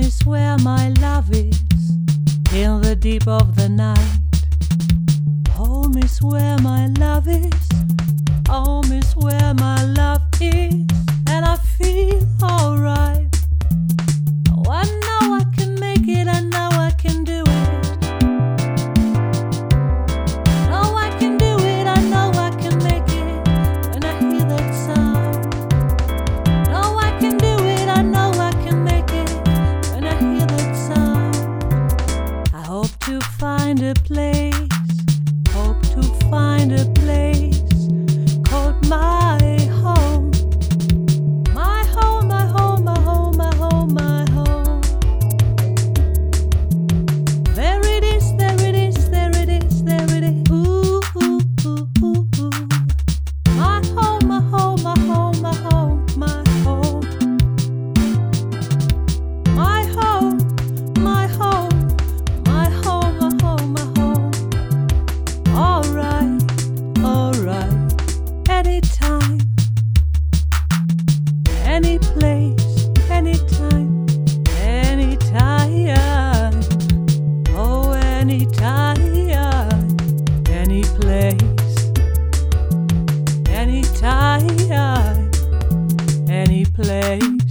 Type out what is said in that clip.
is where my love is, in the deep of the night. Home is where my love is, home is where my love is, and I feel alright. Oh, I know I can make it, I know I can do it. I know I can do it, I know I can make it when I hear that sound. I know I can do it, I know I can make it when I hear that sound. I hope to find a place, hope to find a place called my home. My home, my home, my home, my home, my home. There it is, there it is, there it is, there it is. Ooh, ooh, ooh, ooh, ooh. My home, my home, my home, my home, my home. My home, my home, my home, my home, my home. Alright, alright. Anytime, any place, anytime, anytime. Oh, anytime, any place, anytime, any place.